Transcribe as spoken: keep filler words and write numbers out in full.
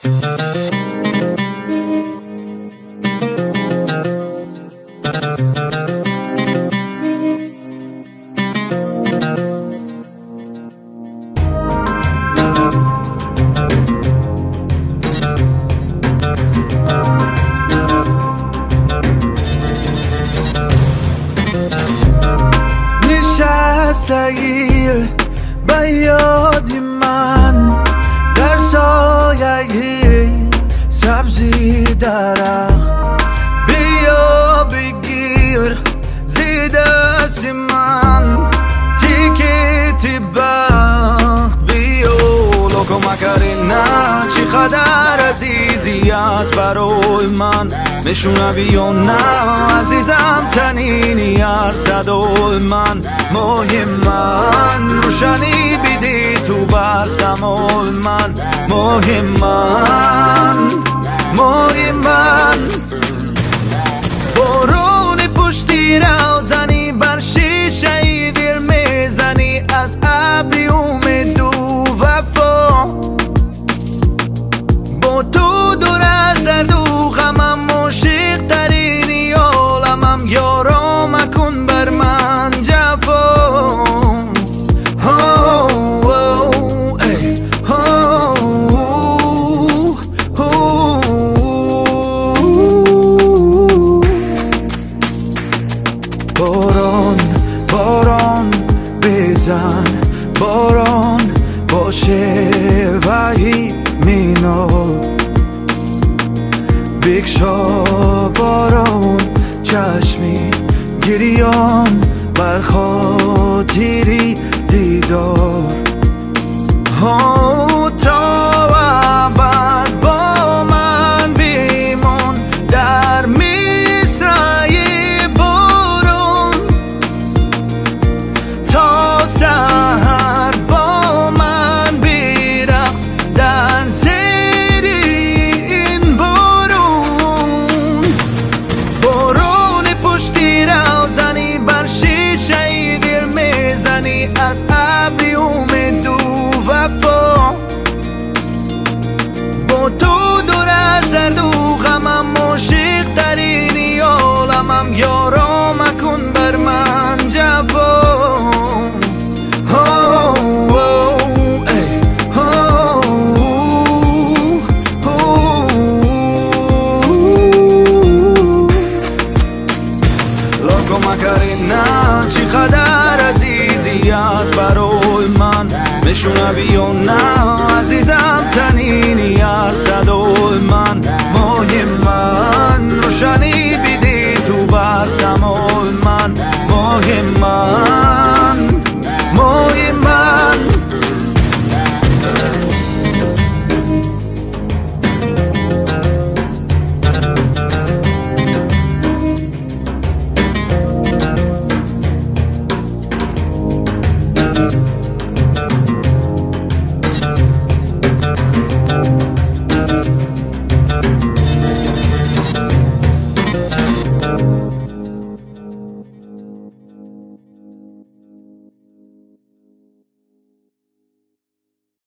نشستگی به یادی من در سایه سبزی درخت، بیا بگیر زی دست من تیکتی بخت، بیا لوکو مکرینه چی قدر عزیزی است برای من، میشنوی یا نه عزیزم تنینی هر صدای من، ماه من روشنی بیدی تو بر سمای من، ماه من ماه من بارون پشتی روزنی بر شیشه دل میزنی از ابری امید و وفا، با تو دور از درد و غمم عاشق ترینی عالمم، یارا مکن بر من جفا. باران باران بزن، باران باشه وحی مینا، بکشا باران چشمی گریان بر خاطری دیدار، ها تا ابد با من بیمون در مصرعی بارون، تا سحر با من بیرقص در زیر این بارون، بارون پشتی روزنی بر شیشه دل میزنی از ابری امید و وفا، با تو